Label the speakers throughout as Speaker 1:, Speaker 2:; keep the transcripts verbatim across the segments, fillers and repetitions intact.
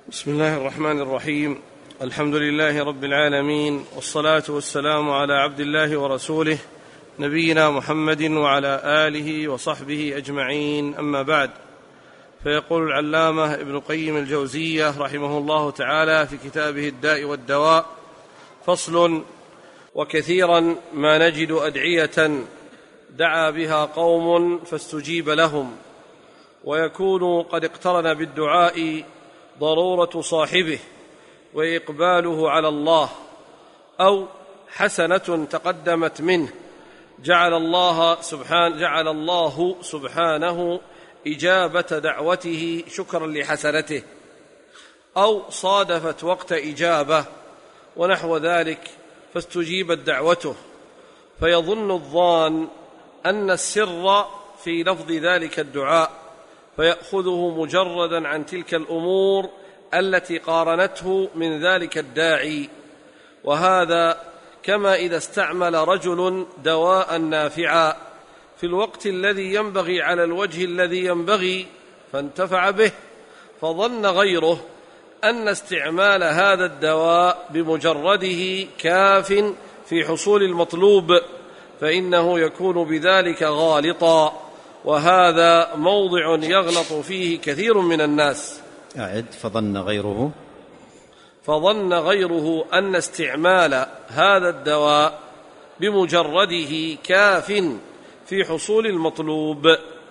Speaker 1: بسم الله الرحمن الرحيم. الحمد لله رب العالمين، والصلاة والسلام على عبد الله ورسوله نبينا محمد وعلى آله وصحبه أجمعين، أما بعد. فيقول العلامة ابن القيم الجوزية رحمه الله تعالى في كتابه الداء والدواء: فصل: وكثيرا ما نجد أدعية دعا بها قوم فاستجيب لهم، ويكون قد اقترن بالدعاء ضرورة صاحبه وإقباله على الله، أو حسنة تقدمت منه جعل الله سبحانه, جعل الله سبحانه إجابة دعوته شكرا لحسنته، أو صادفت وقت إجابة ونحو ذلك فاستجيبت دعوته، فيظن الظان أن السر في لفظ ذلك الدعاء، فيأخذه مجردا عن تلك الأمور التي قارنته من ذلك الداعي. وهذا كما إذا استعمل رجل دواء نافعا في الوقت الذي ينبغي على الوجه الذي ينبغي فانتفع به، فظن غيره أن استعمال هذا الدواء بمجرده كاف في حصول المطلوب، فإنه يكون بذلك غالطا، وهذا موضع يغلط فيه كثير من الناس.
Speaker 2: أعد: فظن غيره
Speaker 1: فظن غيره أن استعمال هذا الدواء بمجرده كاف في حصول المطلوب،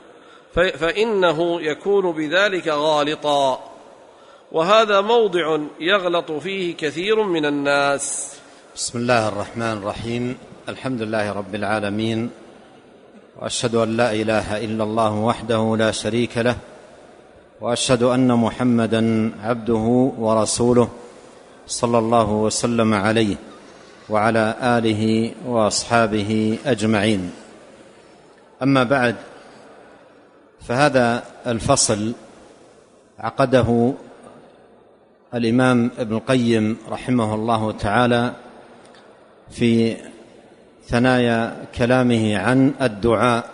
Speaker 1: فإنه يكون بذلك غالطا، وهذا موضع يغلط فيه كثير من الناس.
Speaker 2: بسم الله الرحمن الرحيم. الحمد لله رب العالمين، وأشهد أن لا إله إلا الله وحده لا شريك له، وأشهد أن محمدًا عبده ورسوله صلى الله وسلم عليه وعلى آله وأصحابه أجمعين. أما بعد، فهذا الفصل عقده الإمام ابن القيم رحمه الله تعالى في ثنايا كلامه عن الدعاء،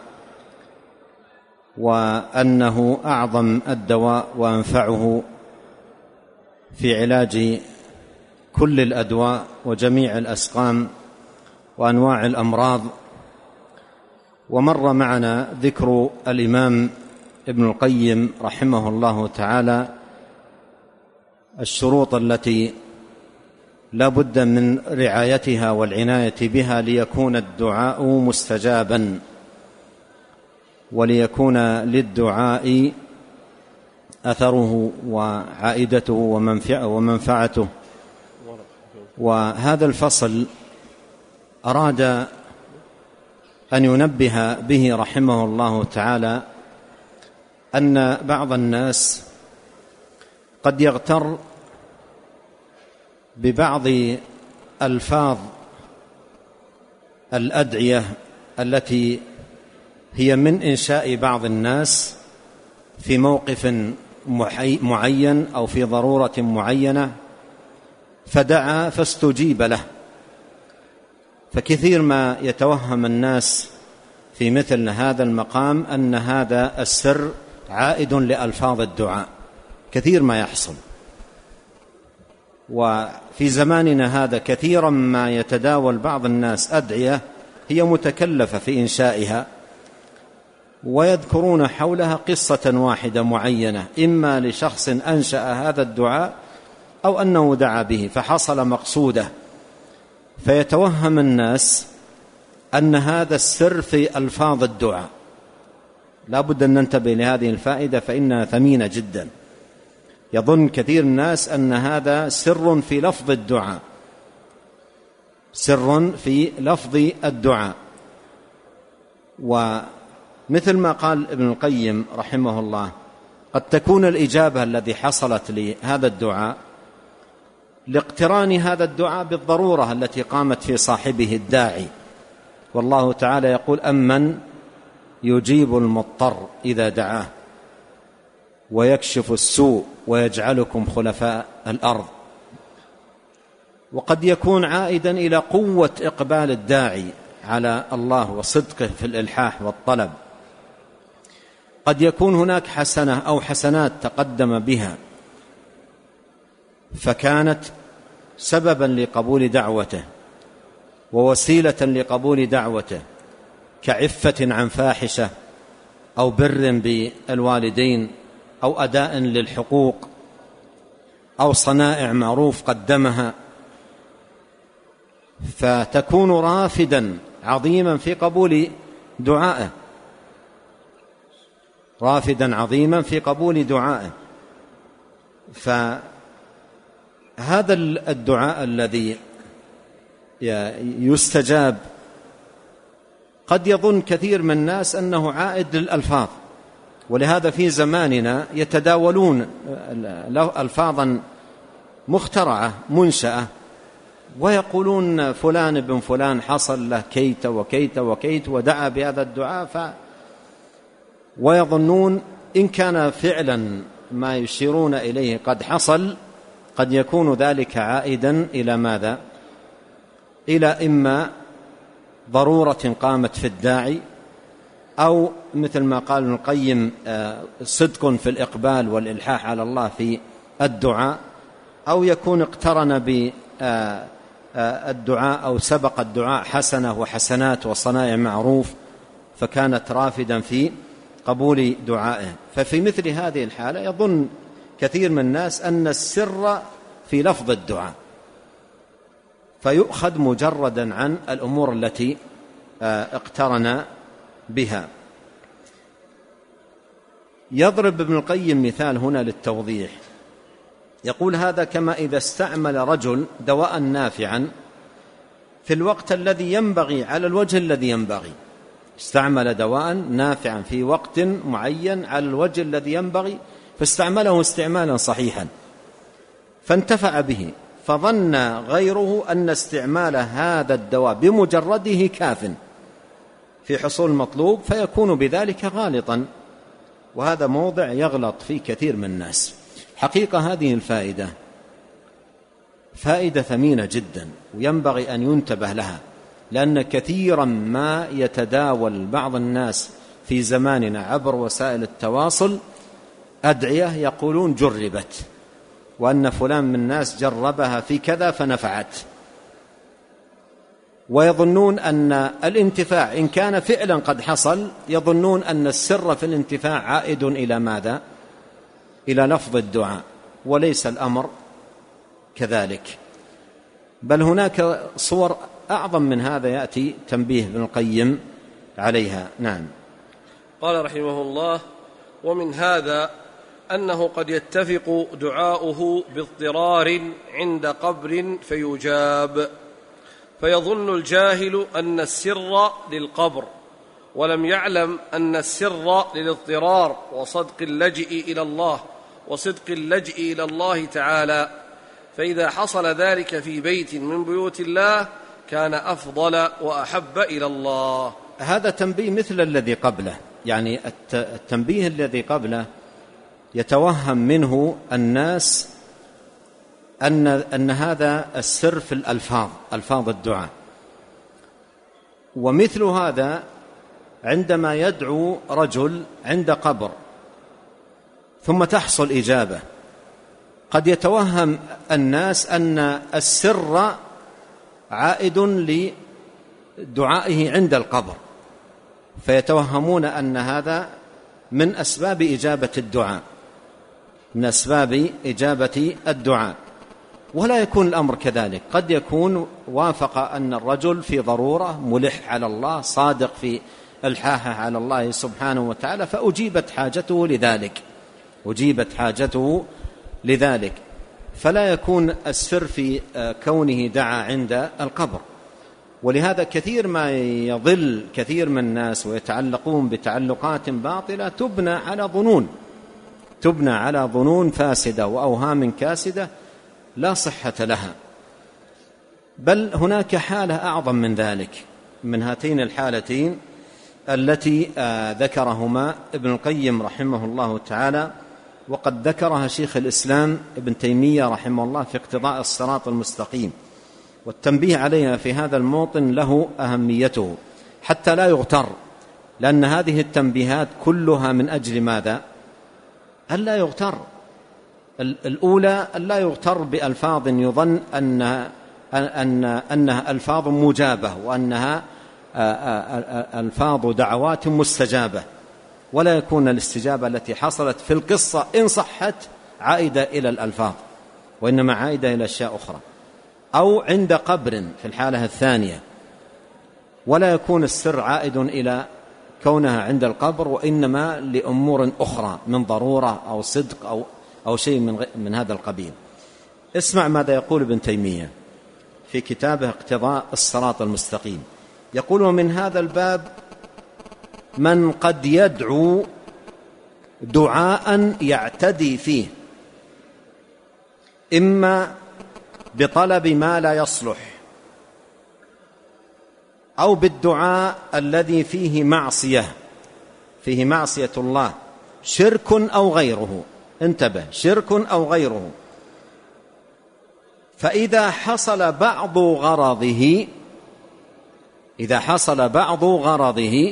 Speaker 2: وأنه أعظم الدواء وأنفعه في علاج كل الأدواء وجميع الأسقام وأنواع الأمراض. ومر معنا ذكر الإمام ابن القيم رحمه الله تعالى الشروط التي لا بد من رعايتها والعناية بها ليكون الدعاء مستجابا، وليكون للدعاء أثره وعائدته ومنفعته. وهذا الفصل أراد أن ينبه به رحمه الله تعالى أن بعض الناس قد يغتر ببعض ألفاظ الأدعية التي هي من إنشاء بعض الناس في موقف معين أو في ضرورة معينة، فدعا فاستجيب له. فكثير ما يتوهم الناس في مثل هذا المقام أن هذا السر عائد لألفاظ الدعاء، كثير ما يحصل. وفي زماننا هذا كثيرا ما يتداول بعض الناس أدعية هي متكلفة في إنشائها، ويذكرون حولها قصة واحدة معينة، إما لشخص أنشأ هذا الدعاء أو أنه دعا به فحصل مقصوده، فيتوهم الناس أن هذا السر في ألفاظ الدعاء. لا بد أن ننتبه لهذه الفائدة فإنها ثمينة جدا. يظن كثير الناس أن هذا سر في لفظ الدعاء، سر في لفظ الدعاء. ومثل ما قال ابن القيم رحمه الله، قد تكون الإجابة التي حصلت لهذا الدعاء لاقتران هذا الدعاء بالضرورة التي قامت في صاحبه الداعي. والله تعالى يقول: أمن يجيب المضطر إذا دعاه ويكشف السوء ويجعلكم خلفاء الأرض. وقد يكون عائدا إلى قوة إقبال الداعي على الله وصدقه في الإلحاح والطلب. قد يكون هناك حسنة أو حسنات تقدم بها فكانت سببا لقبول دعوته ووسيلة لقبول دعوته، كعفة عن فاحشة أو بر بالوالدين أو أداء للحقوق أو صنائع معروف قدمها، فتكون رافدا عظيما في قبول دعائه، رافدا عظيما في قبول دعائه. فهذا الدعاء الذي يستجاب قد يظن كثير من الناس أنه عائد للألفاظ، ولهذا في زماننا يتداولون ألفاظا مخترعة منشأة ويقولون فلان بن فلان حصل له كيت وكيت وكيت ودعا بهذا الدعاء، ف ويظنون إن كان فعلا ما يشيرون إليه قد حصل قد يكون ذلك عائدا إلى ماذا؟ إلى إما ضرورة قامت في الداعي، أو مثل ما قال ابن القيم صدق في الإقبال والإلحاح على الله في الدعاء، أو يكون اقترن بالدعاء أو سبق الدعاء حسنة وحسنات وصنائع معروف فكانت رافدا في قبول دعائه. ففي مثل هذه الحالة يظن كثير من الناس أن السر في لفظ الدعاء، فيؤخذ مجردا عن الأمور التي اقترن بها. يضرب ابن القيم مثال هنا للتوضيح، يقول هذا كما إذا استعمل رجل دواء نافعا في الوقت الذي ينبغي على الوجه الذي ينبغي، استعمل دواء نافعا في وقت معين على الوجه الذي ينبغي فاستعمله استعمالا صحيحا فانتفع به، فظن غيره أن استعمال هذا الدواء بمجرده كاف في حصول المطلوب فيكون بذلك غالطا، وهذا موضع يغلط فيه كثير من الناس. حقيقة هذه الفائدة فائدة ثمينة جدا وينبغي أن ينتبه لها، لأن كثيرا ما يتداول بعض الناس في زماننا عبر وسائل التواصل أدعية يقولون جربت، وأن فلان من الناس جربها في كذا فنفعت، ويظنون أن الانتفاع إن كان فعلا قد حصل يظنون أن السر في الانتفاع عائد إلى ماذا؟ إلى لفظ الدعاء، وليس الأمر كذلك، بل هناك صور أعظم من هذا يأتي تنبيه ابن القيم عليها. نعم.
Speaker 1: قال رحمه الله: ومن هذا أنه قد يتفق دعاؤه باضطرار عند قبر فيجاب، فيظن الجاهل أن السر للقبر ولم يعلم أن السر للاضطرار وصدق اللجئ إلى الله وصدق اللجئ إلى الله تعالى، فإذا حصل ذلك في بيت من بيوت الله كان أفضل وأحب إلى الله.
Speaker 2: هذا تنبيه مثل الذي قبله، يعني التنبيه الذي قبله يتوهم منه الناس أن, أن هذا السر في الألفاظ، ألفاظ الدعاء، ومثل هذا عندما يدعو رجل عند قبر ثم تحصل إجابة قد يتوهم الناس أن السر عائد لدعائه عند القبر، فيتوهمون أن هذا من أسباب إجابة الدعاء، من أسباب إجابة الدعاء، ولا يكون الأمر كذلك. قد يكون وافق أن الرجل في ضرورة ملح على الله صادق في الحاحة على الله سبحانه وتعالى فأجيبت حاجته لذلك أجيبت حاجته لذلك فلا يكون السر في كونه دعا عند القبر. ولهذا كثير ما يضل كثير من الناس ويتعلقون بتعلقات باطلة تبنى على ظنون تبنى على ظنون فاسدة وأوهام كاسدة لا صحة لها. بل هناك حالة أعظم من ذلك، من هاتين الحالتين التي ذكرهما ابن القيم رحمه الله تعالى، وقد ذكرها شيخ الإسلام ابن تيمية رحمه الله في اقتضاء الصراط المستقيم، والتنبيه عليها في هذا الموطن له أهميته حتى لا يغتر، لأن هذه التنبيهات كلها من أجل ماذا؟ ألا يغتر، الأولى أن لا يغتر بألفاظ يظن أنها, أن أنها ألفاظ مجابة وأنها ألفاظ دعوات مستجابة، ولا يكون الاستجابة التي حصلت في القصة إن صحت عائدة إلى الألفاظ، وإنما عائدة إلى أشياء أخرى. أو عند قبر في الحالة الثانية، ولا يكون السر عائد إلى كونها عند القبر، وإنما لأمور أخرى من ضرورة أو صدق أو, أو شيء من, من هذا القبيل. اسمع ماذا يقول ابن تيمية في كتابه اقتضاء الصراط المستقيم. يقول: ومن هذا الباب من قد يدعو دعاء يعتدي فيه، إما بطلب ما لا يصلح، أو بالدعاء الذي فيه معصية فيه معصية الله، شرك أو غيره. انتبه، شرك أو غيره. فإذا حصل بعض غرضه إذا حصل بعض غرضه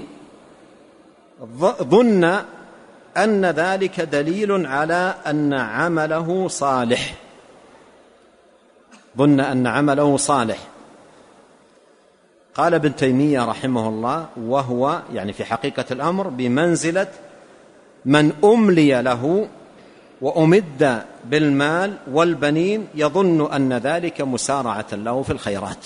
Speaker 2: ظن أن ذلك دليل على أن عمله صالح ظن أن عمله صالح قال ابن تيمية رحمه الله: وهو يعني في حقيقة الأمر بمنزلة من أملي له وأمد بالمال والبنين يظن أن ذلك مسارعة له في الخيرات.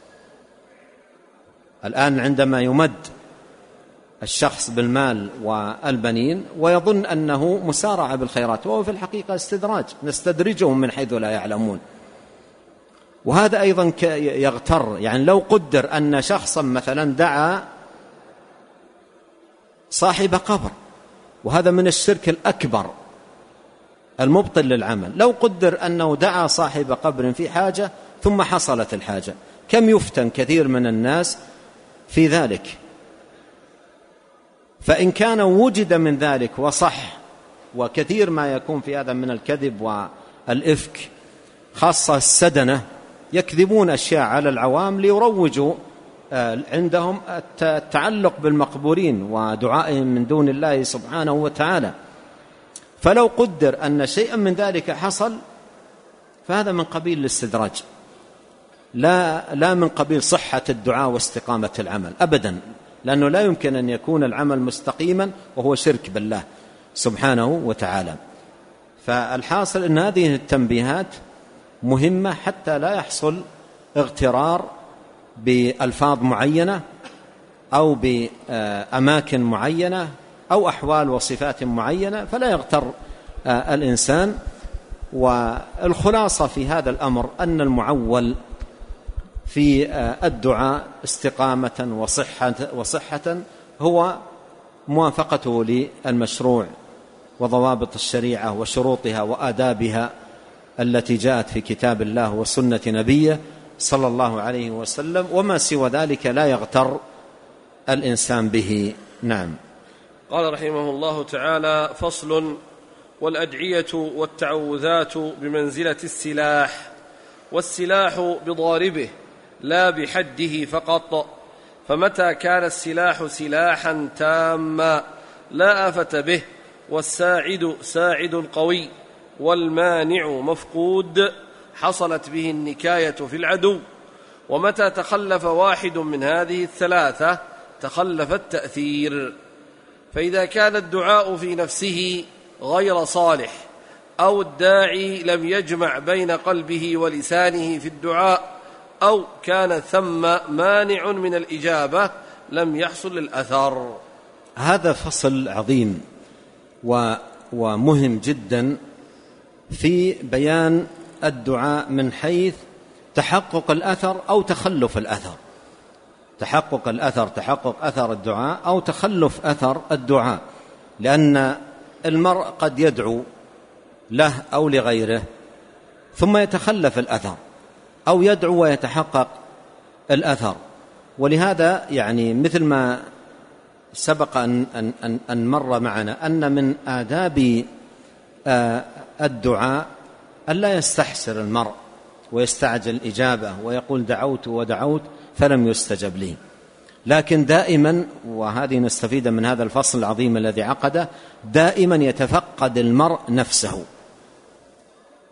Speaker 2: الآن عندما يمد الشخص بالمال والبنين ويظن أنه مسارعة بالخيرات، وهو في الحقيقة استدراج، نستدرجهم من حيث لا يعلمون. وهذا أيضا يغتر، يعني لو قدر أن شخصا مثلا دعا صاحب قبر، وهذا من الشرك الأكبر المبطل للعمل، لو قدر أنه دعا صاحب قبر في حاجة ثم حصلت الحاجة، كم يفتن كثير من الناس في ذلك. فإن كان وجد من ذلك وصح، وكثير ما يكون في هذا من الكذب والإفك، خاصة السدنة يكذبون أشياء على العوام ليروجوا عندهم التعلق بالمقبورين ودعائهم من دون الله سبحانه وتعالى. فلو قدر أن شيئا من ذلك حصل فهذا من قبيل الاستدراج، لا, لا من قبيل صحة الدعاء واستقامة العمل أبدا، لأنه لا يمكن أن يكون العمل مستقيما وهو شرك بالله سبحانه وتعالى. فالحاصل أن هذه التنبيهات مهمة حتى لا يحصل اغترار بألفاظ معينة أو بأماكن معينة أو أحوال وصفات معينة، فلا يغتر الإنسان. والخلاصة في هذا الأمر أن المعول في الدعاء استقامة وصحة, وصحة هو موافقته للمشروع وضوابط الشريعة وشروطها وآدابها التي جاءت في كتاب الله وسنة نبيه صلى الله عليه وسلم، وما سوى ذلك لا يغتر الإنسان به. نعم.
Speaker 1: قال رحمه الله تعالى: فصل: والأدعية والتعوذات بمنزلة السلاح، والسلاح بضاربه لا بحده فقط، فمتى كان السلاح سلاحا تاما لا آفة به، والساعد ساعد القوي، والمانع مفقود، حصلت به النكاية في العدو. ومتى تخلف واحد من هذه الثلاثة تخلف التأثير. فإذا كان الدعاء في نفسه غير صالح، أو الداعي لم يجمع بين قلبه ولسانه في الدعاء، أو كان ثم مانع من الإجابة، لم يحصل الأثر.
Speaker 2: هذا فصل عظيم ومهم جدا في بيان الدعاء من حيث تحقق الأثر أو تخلف الأثر. تحقق الأثر تحقق أثر الدعاء أو تخلف أثر الدعاء، لأن المرء قد يدعو له أو لغيره ثم يتخلف الأثر، أو يدعو ويتحقق الأثر. ولهذا يعني مثل ما سبق أن, أن, أن مر معنا أن من آداب الدعاء أن لا يستحسر المرء ويستعجل الإجابة ويقول دعوت ودعوت فلم يستجب لي، لكن دائما، وهذه نستفيد من هذا الفصل العظيم الذي عقده، دائما يتفقد المرء نفسه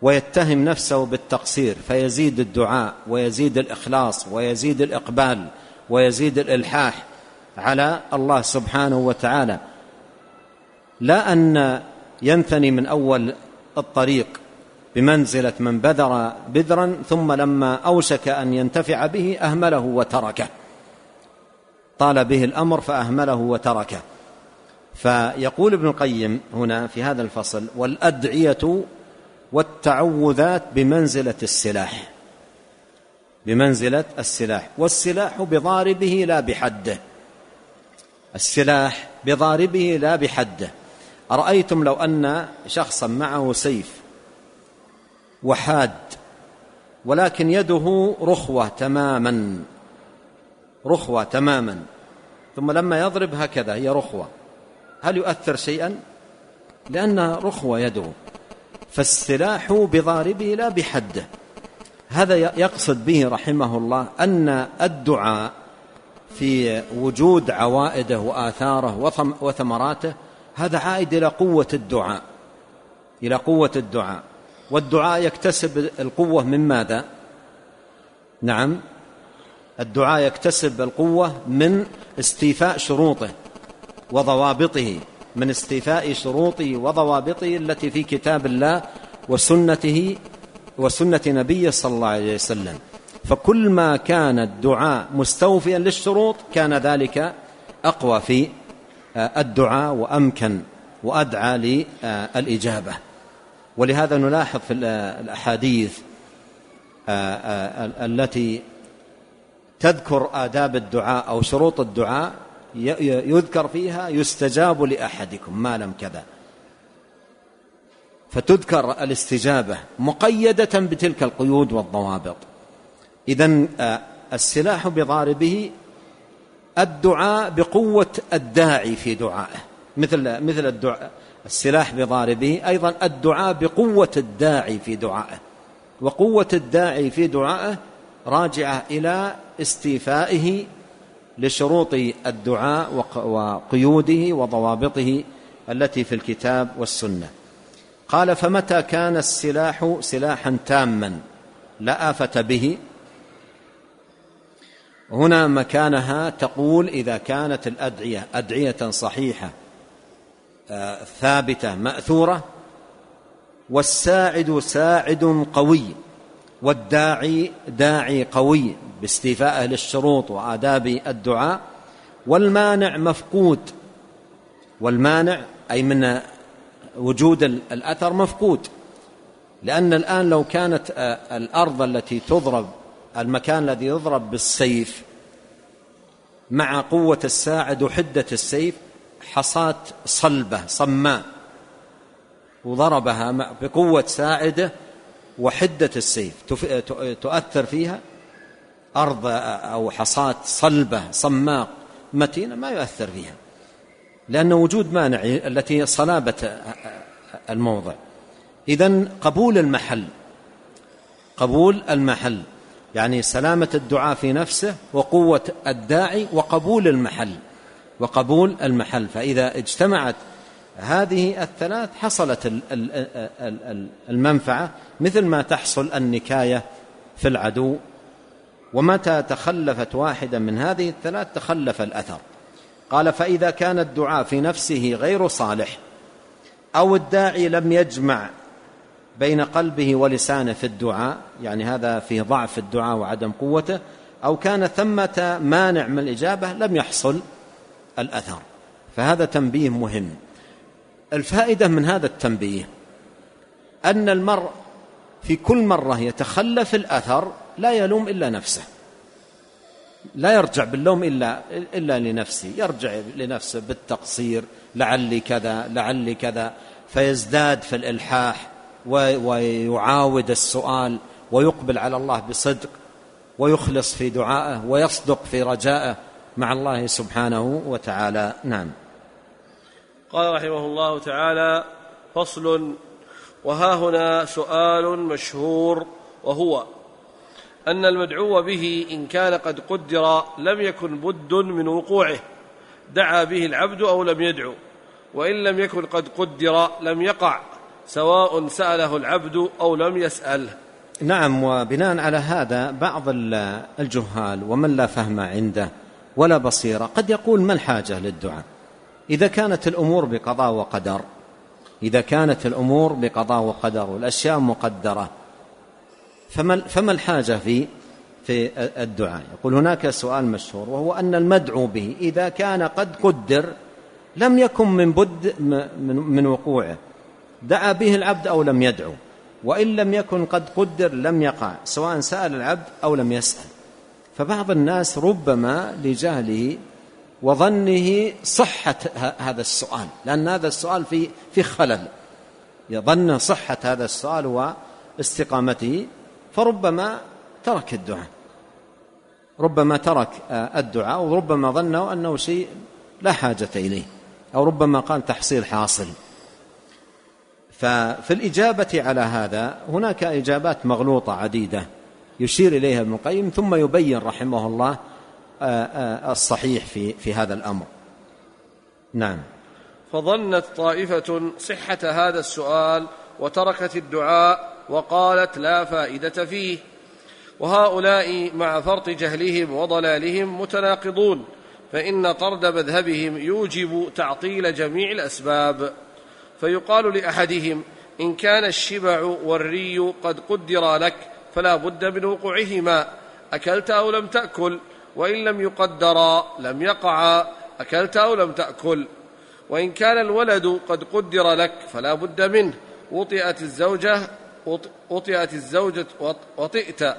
Speaker 2: ويتهم نفسه بالتقصير، فيزيد الدعاء ويزيد الإخلاص ويزيد الإقبال ويزيد الإلحاح على الله سبحانه وتعالى، لا أن ينثني من أول الطريق بمنزلة من بذر بذرا ثم لما أوشك أن ينتفع به أهمله وتركه، طال به الأمر فأهمله وتركه. فيقول ابن القيم هنا في هذا الفصل: والأدعية والتعوذات بمنزلة السلاح، بمنزلة السلاح، والسلاح بضاربه لا بحده، السلاح بضاربه لا بحده. أرأيتم لو أن شخصا معه سيف وحاد ولكن يده رخوة تماما، رخوة تماما، ثم لما يضرب هكذا هي رخوة، هل يؤثر شيئا؟ لأنها رخوة يده. فالسلاح بضاربه لا بحده. هذا يقصد به رحمه الله أن الدعاء في وجود عوائده وآثاره وثمراته هذا عائد إلى قوة الدعاء، إلى قوة الدعاء. والدعاء يكتسب القوة من ماذا؟ نعم، الدعاء يكتسب القوة من استيفاء شروطه وضوابطه، من استيفاء شروطه وضوابطه التي في كتاب الله وسنته وسنة نبيه صلى الله عليه وسلم. فكل ما كان الدعاء مستوفيا للشروط كان ذلك أقوى في الدعاء وأمكن وأدعى للإجابة. ولهذا نلاحظ في الأحاديث التي تذكر آداب الدعاء أو شروط الدعاء يذكر فيها يستجاب لأحدكم ما لم كذا، فتذكر الاستجابة مقيدة بتلك القيود والضوابط. إذن السلاح بضاربه الدعاء بقوة الداعي في دعائه، مثل مثل الدعاء السلاح بضاربه أيضا الدعاء بقوة الداعي في دعائه، وقوة الداعي في دعائه راجعة إلى استيفائه لشروط الدعاء وقيوده وضوابطه التي في الكتاب والسنة. قال: فمتى كان السلاح سلاحا تاما لا آفة به. هنا مكانها تقول إذا كانت الأدعية أدعية صحيحة ثابتة مأثورة، والساعد ساعد قوي، والداعي داعي قوي باستيفائه للشروط وآداب الدعاء، والمانع مفقود، والمانع أي من وجود الأثر مفقود. لأن الآن لو كانت الأرض التي تضرب، المكان الذي يضرب بالسيف مع قوة الساعد وحدة السيف حصاة صلبة صماء وضربها بقوة ساعده وحدة السيف تؤثر فيها، أرض أو حصاة صلبة صماء متينة ما يؤثر فيها، لأن وجود مانع التي صلابة الموضع. إذن قبول المحل، قبول المحل يعني سلامة الدعاء في نفسه وقوة الداعي وقبول المحل، وقبول المحل. فإذا اجتمعت هذه الثلاث حصلت المنفعة، مثل ما تحصل النكاية في العدو. ومتى تخلفت واحدة من هذه الثلاث تخلف الأثر. قال: فإذا كان الدعاء في نفسه غير صالح، أو الداعي لم يجمع بين قلبه ولسانه في الدعاء، يعني هذا فيه ضعف الدعاء وعدم قوته، أو كان ثمة مانع من الإجابة لم يحصل الأثر. فهذا تنبيه مهم. الفائدة من هذا التنبيه أن المرء في كل مرة يتخلف الأثر لا يلوم إلا نفسه، لا يرجع باللوم إلا, إلا لنفسه، يرجع لنفسه بالتقصير، لعلي كذا لعلي كذا، فيزداد في الإلحاح ويعاود السؤال ويقبل على الله بصدق ويخلص في دعائه ويصدق في رجائه مع الله سبحانه وتعالى. نعم.
Speaker 1: قال رحمه الله تعالى: فصل. وها هنا سؤال مشهور، وهو أن المدعو به إن كان قد قدر لم يكن بد من وقوعه، دعا به العبد أو لم يدعو، وإن لم يكن قد قدر لم يقع، سواء سأله العبد أو لم يسأله.
Speaker 2: نعم. وبناء على هذا بعض الجهال ومن لا فهم عنده ولا بصيرة قد يقول ما الحاجة للدعاء إذا كانت الأمور بقضاء وقدر، إذا كانت الأمور بقضاء وقدر والأشياء مقدرة فما فما الحاجة في في الدعاء؟ يقول هناك سؤال مشهور وهو أن المدعو به إذا كان قد قدر لم يكن من بد من, من وقوعه، دعا به العبد أو لم يدعو، وإن لم يكن قد قدر لم يقع سواء سأل العبد أو لم يسأل. فبعض الناس ربما لجهله وظنه صحة هذا السؤال، لأن هذا السؤال في في خلل، يظن صحة هذا السؤال واستقامته، فربما ترك الدعاء، ربما ترك الدعاء وربما ظنه أنه شيء لا حاجة إليه، أو ربما قال تحصيل حاصل. ففي الإجابة على هذا هناك إجابات مغلوطة عديدة يشير إليها ابن القيم ثم يبين رحمه الله الصحيح في في هذا الأمر. نعم.
Speaker 1: فظنت طائفة صحة هذا السؤال وتركت الدعاء وقالت لا فائدة فيه، وهؤلاء مع فرط جهلهم وضلالهم متناقضون، فإن طرد مذهبهم يوجب تعطيل جميع الأسباب. فيقال لأحدهم إن كان الشبع والري قد قدر لك فلا بد من وقوعهما، أكلت أو لم تأكل، وإن لم يقدرا لم يقعا، أكلت أو لم تأكل. وإن كان الولد قد قدر لك فلا بد منه، وطئت الزوجة وطئت الزوجة وطئت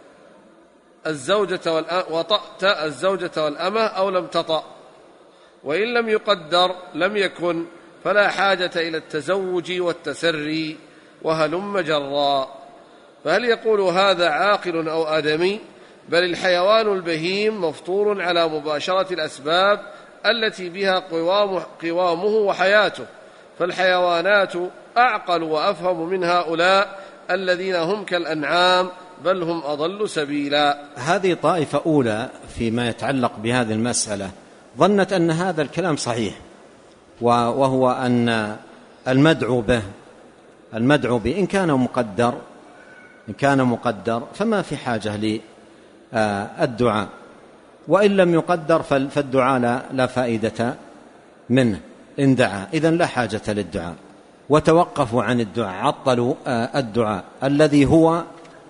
Speaker 1: الزوجة وطأت الزوجة والأمة أو لم تطأ، وإن لم يقدر لم يكن، فلا حاجة إلى التزوج والتسري وهلم جرا. فهل يقول هذا عاقل أو آدمي؟ بل الحيوان البهيم مفطور على مباشرة الأسباب التي بها قوام قوامه وحياته، فالحيوانات أعقل وأفهم من هؤلاء الذين هم كالأنعام بل هم أضل سبيلا.
Speaker 2: هذه طائفة أولى فيما يتعلق بهذه المسألة ظنت أن هذا الكلام صحيح، وهو أن المدعو به المدعو به إن كان مقدر إن كان مقدر فما في حاجة للدعاء، وإن لم يقدر فالدعاء لا, لا فائدة منه إن دعا، إذن لا حاجة للدعاء، وتوقفوا عن الدعاء، عطلوا الدعاء الذي هو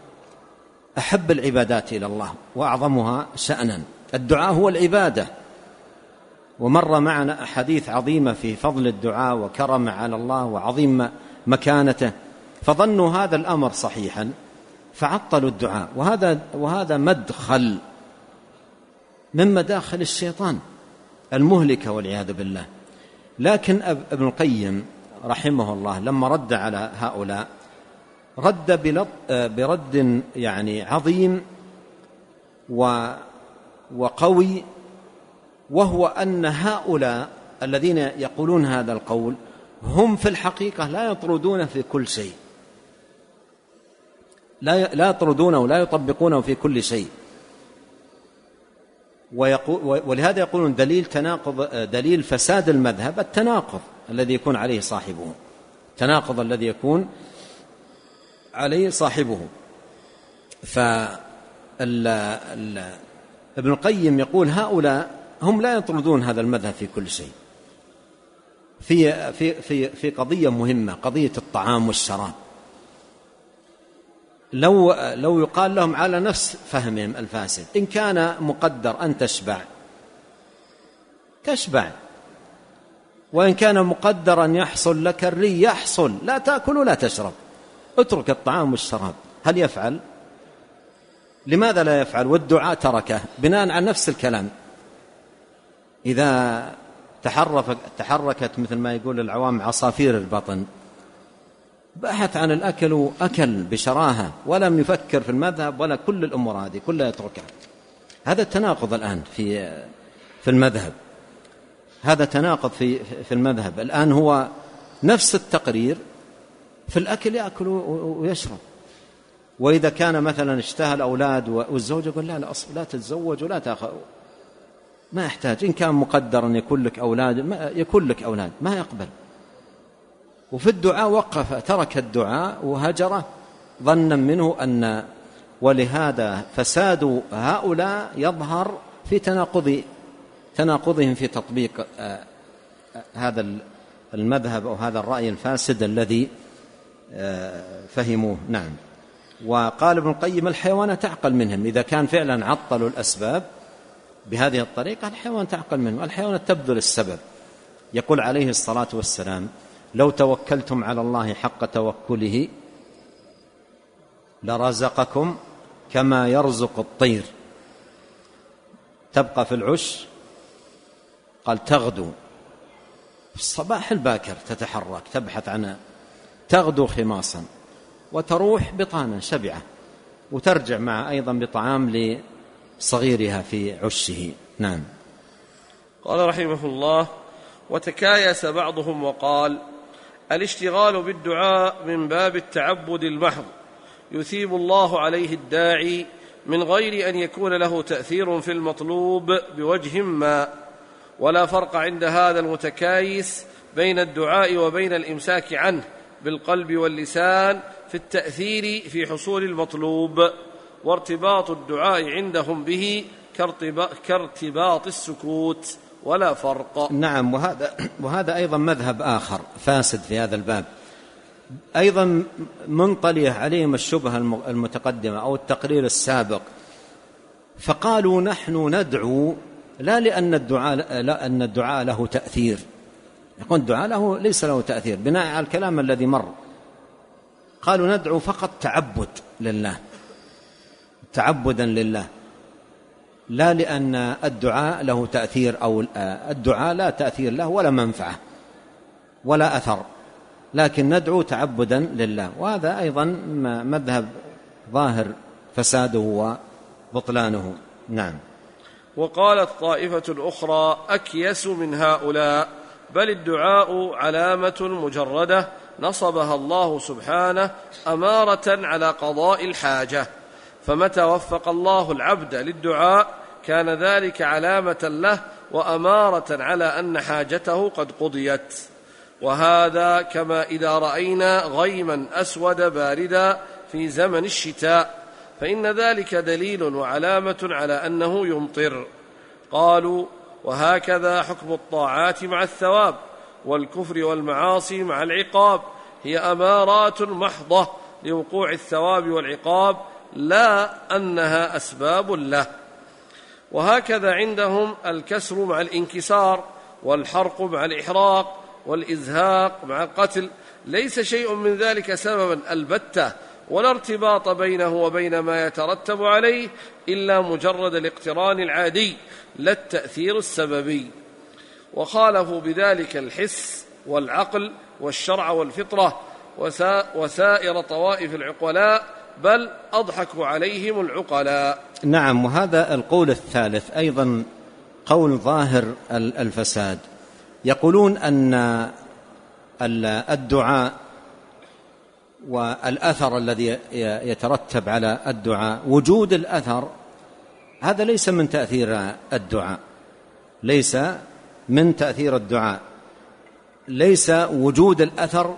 Speaker 2: أحب العبادات إلى الله وأعظمها شأنا. الدعاء هو العبادة، ومر معنا أحاديث عظيمة في فضل الدعاء وكرمه على الله وعظيم مكانته، فظنوا هذا الأمر صحيحا فعطلوا الدعاء، وهذا وهذا مدخل من مداخل الشيطان المهلكة والعياذ بالله. لكن ابن القيم رحمه الله لما رد على هؤلاء رد برد يعني عظيم وقوي، وهو أن هؤلاء الذين يقولون هذا القول هم في الحقيقة لا يطردون في كل شيء، لا لا يطردونه ولا يطبقونه في كل شيء. ويقول ولهذا يقولون دليل تناقض دليل فساد المذهب التناقض الذي يكون عليه صاحبه، التناقض الذي يكون عليه صاحبه. فابن القيم يقول هؤلاء هم لا يطردون هذا المذهب في كل شيء، في في في في قضية مهمة، قضية الطعام والشراب. لو لو يقال لهم على نفس فهمهم الفاسد إن كان مقدر أن تشبع تشبع، وإن كان مقدرا يحصل لك الري يحصل، لا تأكل ولا تشرب، اترك الطعام والشراب. هل يفعل؟ لماذا لا يفعل؟ والدعاء تركه بناء على نفس الكلام. إذا تحركت تحركت مثل ما يقول العوام عصافير البطن، بحث عن الأكل وأكل بشراهة ولم يفكر في المذهب ولا كل الأمور هذه كلها يتركها. هذا التناقض الآن في في المذهب، هذا تناقض في في المذهب الآن. هو نفس التقرير في الأكل يأكل ويشرب، وإذا كان مثلا اشتهى الأولاد والزوج يقول لا لا لا تتزوج ولا تأخذ، ما يحتاج. إن كان مقدرا يكون لك أولاد يكون لك أولاد، ما يقبل. وفي الدعاء وقف، ترك الدعاء وهجره ظنا منه أن، ولهذا فساد هؤلاء يظهر في تناقض تناقضهم في تطبيق هذا المذهب أو هذا الرأي الفاسد الذي فهموه. نعم. وقال ابن القيم الحيوان تعقل منهم، إذا كان فعلا عطلوا الأسباب بهذه الطريقة الحيوان تعقل منهم، الحيوان تبذل السبب. يقول عليه الصلاة والسلام: لو توكلتم على الله حق توكله لرزقكم كما يرزق الطير، تبقى في العش، قال تغدو في الصباح الباكر تتحرك تبحث عنها، تغدو خماصا وتروح بطانا شبعة، وترجع مع أيضا بطعام لصغيرها في عشه. نعم.
Speaker 1: قال رحمه الله: وتكايس بعضهم وقال: الاشتغال بالدعاء من باب التعبد المحض يثيب الله عليه الداعي من غير أن يكون له تأثير في المطلوب بوجه ما، ولا فرق عند هذا المتكايس بين الدعاء وبين الإمساك عنه بالقلب واللسان في التأثير في حصول المطلوب، وارتباط الدعاء عندهم به كارتباط السكوت، ولا فرق.
Speaker 2: نعم. وهذا, وهذا أيضا مذهب آخر فاسد في هذا الباب، أيضا منطلية عليهم الشبهة المتقدمة أو التقرير السابق، فقالوا: نحن ندعو لا لأن الدعاء, لا أن الدعاء له تأثير، يقول الدعاء له ليس له تأثير بناء على الكلام الذي مر، قالوا ندعو فقط تعبد لله، تعبدا لله، لا لأن الدعاء له تأثير، أو الدعاء لا تأثير له ولا منفعة ولا أثر، لكن ندعو تعبدا لله. وهذا أيضا مذهب ظاهر فساده وبطلانه. نعم.
Speaker 1: وقالت طائفة أخرى أكيس من هؤلاء: بل الدعاء علامة مجردة نصبها الله سبحانه أمارة على قضاء الحاجة، فمتى وفق الله العبد للدعاء كان ذلك علامة له وأمارة على أن حاجته قد قضيت. وهذا كما إذا رأينا غيما أسود باردا في زمن الشتاء، فإن ذلك دليل وعلامة على أنه يمطر. قالوا: وهكذا حكم الطاعات مع الثواب، والكفر والمعاصي مع العقاب هي أمارات محضة لوقوع الثواب والعقاب، لا أنها أسباب له. وهكذا عندهم الكسر مع الانكسار، والحرق مع الإحراق، والإزهاق مع القتل، ليس شيء من ذلك سببا البتة، ولا ارتباط بينه وبين ما يترتب عليه إلا مجرد الاقتران العادي لا التأثير السببي. وخالفوا بذلك الحس والعقل والشرع والفطرة وسائر طوائف العقلاء، بل أضحكوا عليهم العقلاء.
Speaker 2: نعم. وهذا القول الثالث أيضا قول ظاهر الفساد، يقولون أن الدعاء والأثر الذي يترتب على الدعاء، وجود الأثر هذا ليس من تأثير الدعاء، ليس من تأثير الدعاء، ليس وجود الأثر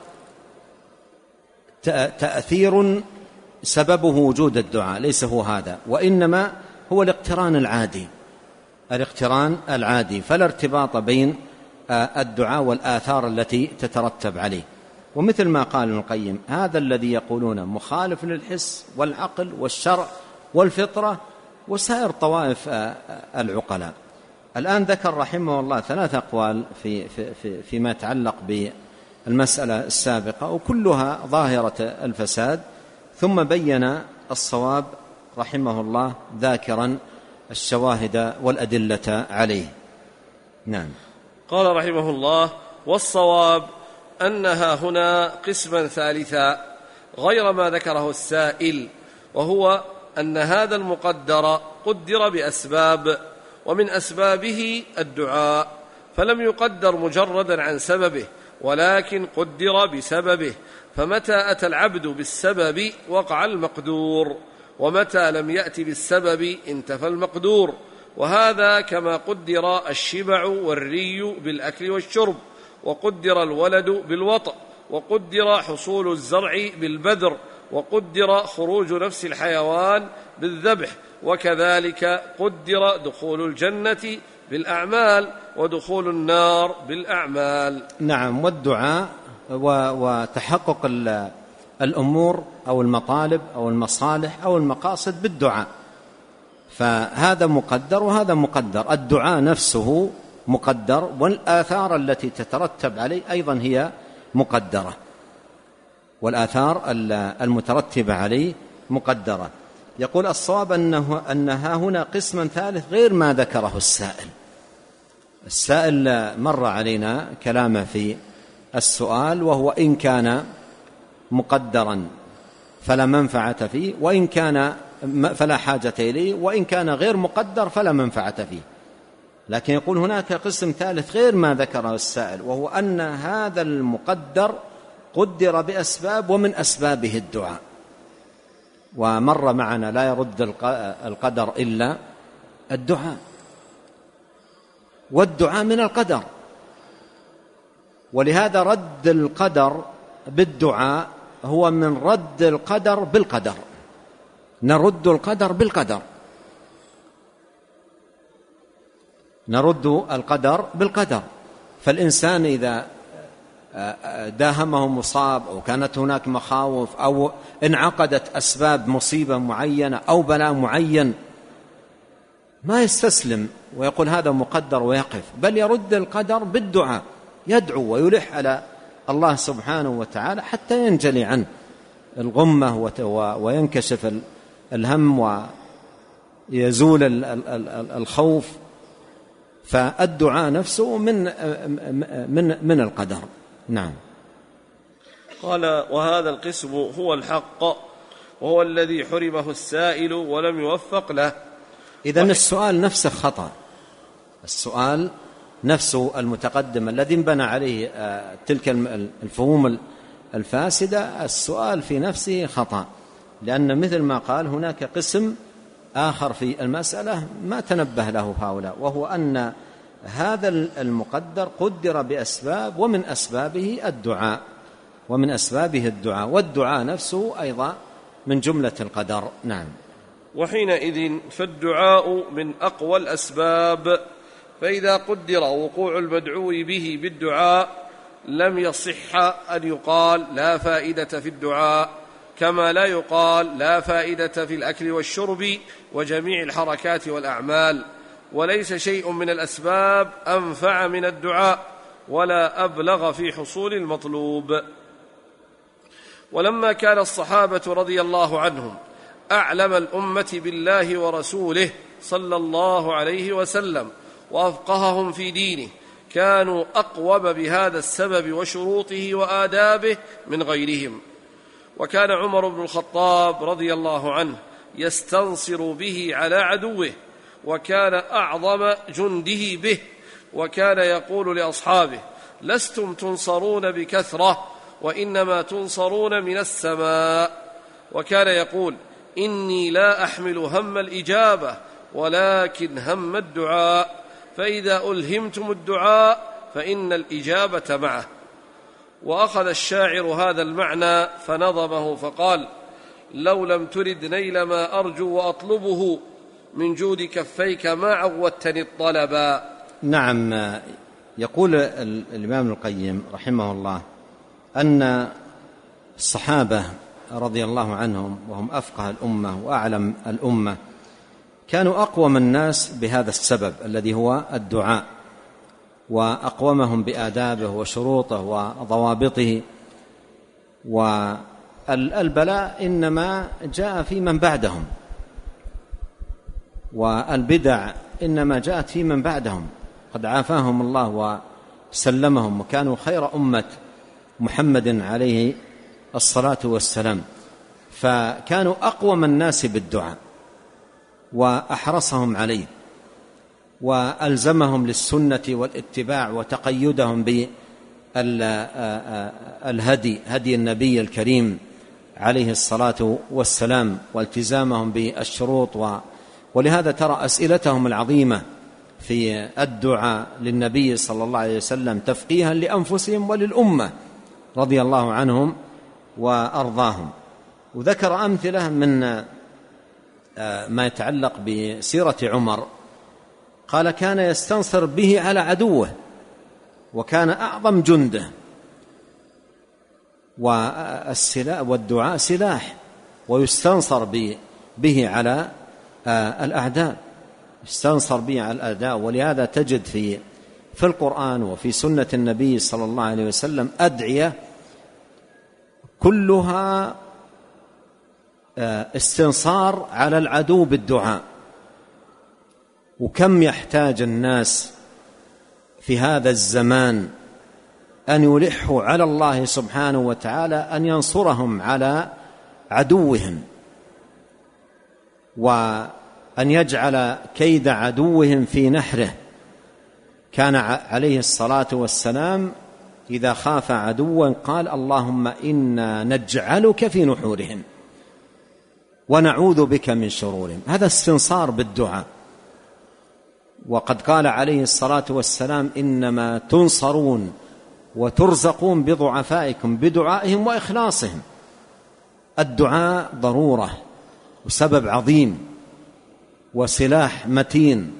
Speaker 2: تأثير سببه وجود الدعاء، ليس هو هذا، وإنما هو الاقتران العادي، الاقتران العادي، فلا ارتباط بين الدعاء والآثار التي تترتب عليه. ومثل ما قال ابن القيم: هذا الذي يقولون مخالف للحس والعقل والشرع والفطرة وسائر طوائف العقلاء. الآن ذكر رحمه الله ثلاث أقوال في في في فيما يتعلق بالمسألة السابقة، وكلها ظاهرة الفساد، ثم بين الصواب رحمه الله ذاكرا الشواهد والأدلة عليه. نعم.
Speaker 1: قال رحمه الله: والصواب أنها هنا قسما ثالثا غير ما ذكره السائل، وهو أن هذا المقدر قدر بأسباب، ومن أسبابه الدعاء، فلم يقدر مجردا عن سببه، ولكن قدر بسببه، فمتى أتى العبد بالسبب وقع المقدور، ومتى لم يأت بالسبب انتفى المقدور. وهذا كما قدر الشبع والري بالأكل والشرب، وقدر الولد بالوطأ، وقدر حصول الزرع بالبذر، وقدر خروج نفس الحيوان بالذبح، وكذلك قدر دخول الجنة بالأعمال ودخول النار بالأعمال.
Speaker 2: نعم. والدعاء وتحقق الأمور أو المطالب أو المصالح أو المقاصد بالدعاء، فهذا مقدر وهذا مقدر. الدعاء نفسه مقدر، والآثار التي تترتب عليه أيضا هي مقدرة، والآثار المترتبة عليه مقدرة. يقول الصواب أنه أنها هنا قسما ثالث غير ما ذكره السائل. السائل مر علينا كلامه في السؤال، وهو إن كان مقدرا فلا منفعة فيه، وإن كان فلا حاجة إليه، وإن كان غير مقدر فلا منفعة فيه. لكن يقول هناك قسم ثالث غير ما ذكره السائل، وهو أن هذا المقدر قدر بأسباب ومن أسبابه الدعاء. ومر معنا لا يرد القدر إلا الدعاء، والدعاء من القدر، ولهذا رد القدر بالدعاء هو من رد القدر بالقدر. نرد القدر بالقدر، نرد القدر بالقدر. فالإنسان إذا داهمه مصاب أو كانت هناك مخاوف أو انعقدت أسباب مصيبة معينة أو بلاء معين، ما يستسلم ويقول هذا مقدر ويقف، بل يرد القدر بالدعاء، يدعو ويلح على الله سبحانه وتعالى حتى ينجلي عنه الغمة وينكشف الهم ويزول الخوف. فالدعاء نفسه من من من القدر. نعم.
Speaker 1: قال: وهذا القسم هو الحق، وهو الذي حرمه السائل ولم يوفق له.
Speaker 2: إذن السؤال نفسه خطأ، السؤال نفسه المتقدم الذي انبنى عليه تلك الفهوم الفاسدة، السؤال في نفسه خطأ، لأن مثل ما قال هناك قسم آخر في المسألة ما تنبه له هؤلاء، وهو أن هذا المقدر قدر بأسباب ومن أسبابه الدعاء، ومن أسبابه الدعاء، والدعاء نفسه أيضا من جملة القدر. نعم.
Speaker 1: وحينئذ فالدعاء من أقوى الأسباب، فإذا قدر وقوع المدعو به بالدعاء لم يصح أن يقال لا فائدة في الدعاء، كما لا يقال لا فائدة في الأكل والشرب وجميع الحركات والأعمال. وليس شيء من الأسباب أنفع من الدعاء ولا أبلغ في حصول المطلوب. ولما كان الصحابة رضي الله عنهم أعلم الأمة بالله ورسوله صلى الله عليه وسلم وأفقههم في دينه، كانوا أقوم بهذا السبب وشروطه وآدابه من غيرهم. وكان عمر بن الخطاب رضي الله عنه يستنصر به على عدوه، وكان أعظم جنده به، وكان يقول لأصحابه: لستم تنصرون بكثرة، وإنما تنصرون من السماء. وكان يقول: إني لا أحمل هم الإجابة ولكن هم الدعاء، فإذا ألهمتم الدعاء فإن الإجابة معه. وأخذ الشاعر هذا المعنى فنظمه فقال: لو لم ترد نيل ما أرجو وأطلبه من جود كفيك ما عودتني الطلبا.
Speaker 2: نعم. يقول الإمام ابن القيم رحمه الله أن الصحابة رضي الله عنهم وهم أفقه الأمة وأعلم الأمة كانوا أقوم الناس بهذا السبب الذي هو الدعاء، وأقومهم بآدابه وشروطه وضوابطه. والبلاء إنما جاء في من بعدهم، والبدع إنما جاءت في من بعدهم، قد عافاهم الله وسلمهم، وكانوا خير أمة محمد عليه الصلاة والسلام. فكانوا أقوم الناس بالدعاء وأحرصهم عليه، وألزمهم للسنة والاتباع، وتقيدهم بالهدي هدي النبي الكريم عليه الصلاة والسلام، والتزامهم بالشروط. ولهذا ترى أسئلتهم العظيمة في الدعاء للنبي صلى الله عليه وسلم تفقيها لأنفسهم وللأمة، رضي الله عنهم وأرضاهم. وذكر أمثلة من ما يتعلق بسيرة عمر، قال: كان يستنصر به على عدوه وكان أعظم جنده، والدعاء سلاح ويستنصر به على الأعداء، يستنصر به على الأعداء. ولهذا تجد في في القرآن وفي سنة النبي صلى الله عليه وسلم أدعية كلها استنصار على العدو بالدعاء. وكم يحتاج الناس في هذا الزمان أن يلحوا على الله سبحانه وتعالى أن ينصرهم على عدوهم، وأن يجعل كيد عدوهم في نحره. كان عليه الصلاة والسلام إذا خاف عدوا قال: اللهم إنا نجعلك في نحورهم ونعوذ بك من شرورهم. هذا استنصار بالدعاء. وقد قال عليه الصلاة والسلام: إنما تنصرون وترزقون بضعفائكم بدعائهم وإخلاصهم. الدعاء ضرورة وسبب عظيم وسلاح متين،